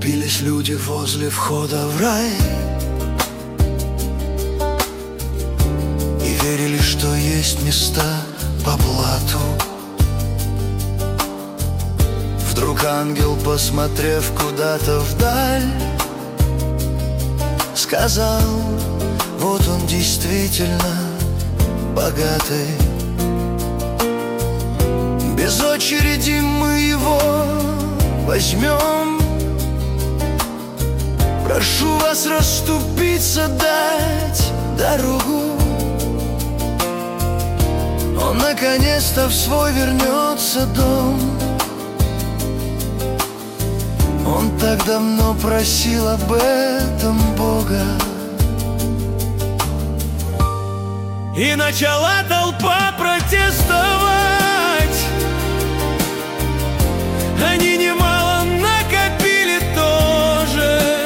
Толпились люди возле входа в рай и верили, что есть места по блату. Вдруг ангел, посмотрев куда-то вдаль, сказал: вот он действительно богатый. Без очереди мы его возьмем. Прошу вас расступиться, дать дорогу. Он наконец-то в свой вернется дом. Он так давно просил об этом Бога. И начала толпа протестовать. Они немало накопили тоже.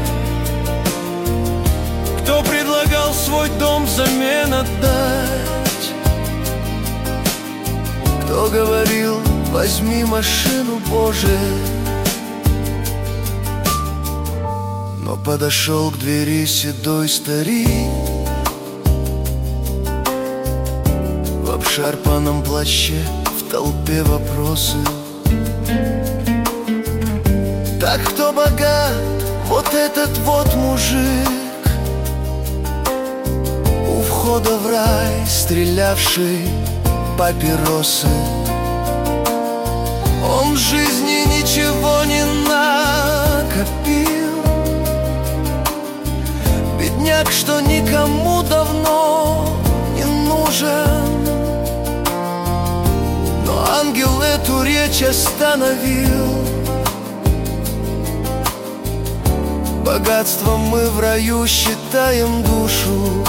Кто предлагал свой дом взамен отдать, кто говорил: возьми машину, Боже. Но подошел к двери седой старик в обшарпанном плаще, в толпе вопросы. Так кто богат? Вот этот вот мужик, у входа в рай стрелявший папиросы. Он в жизни ничего не накопил, бедняк, что никому давно не нужен. Но ангел эту речь остановил. Богатством мы в раю считаем душу.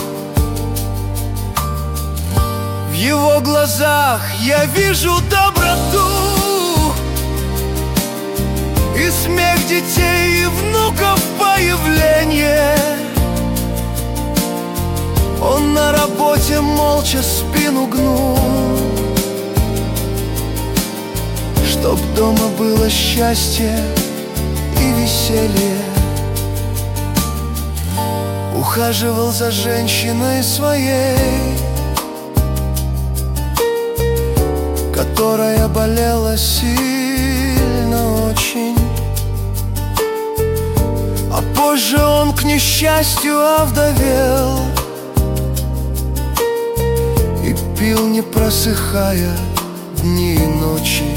В его глазах я вижу доброту и смех детей и внуков появление. Он на работе молча спину гнул, чтоб дома было счастье и веселье. Ухаживал за женщиной своей, которая болела сильно очень. А позже он, к несчастью, овдовел и пил, не просыхая, дни и ночи.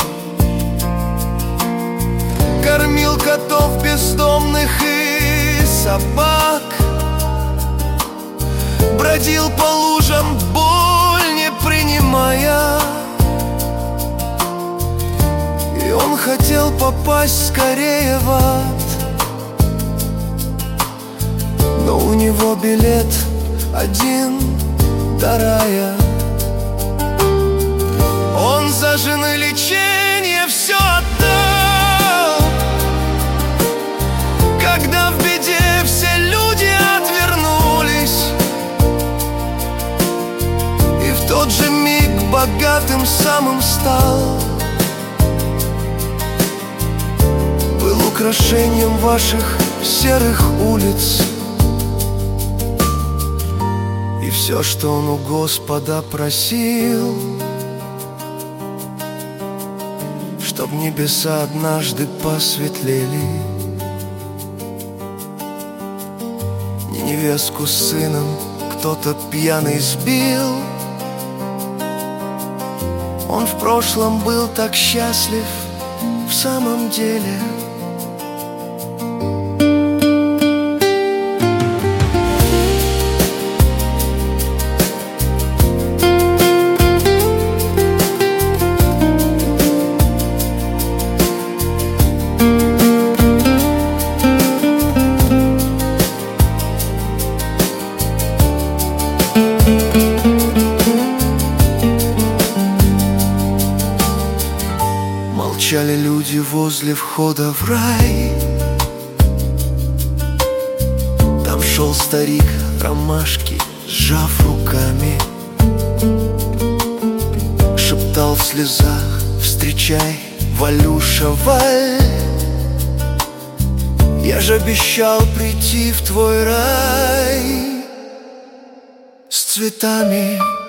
Кормил котов бездомных и собак, бродил по лужам, боль не принимая. И он хотел попасть скорее в ад, но у него билет один до рая. Он за жены лечение все отдал, когда в беде все люди отвернулись. И в тот же миг богатым самым стал. Был украшением ваших серых улиц. И все, что он у Господа просил, чтоб небеса однажды посветлели, не невестку с сыном кто-то пьяный сбил. Он в прошлом был так счастлив в самом деле. Молчали люди возле входа в рай. Там шел старик, ромашки сжав руками, шептал в слезах: встречай, Валюша, Валь. Я же обещал прийти в твой рай с цветами.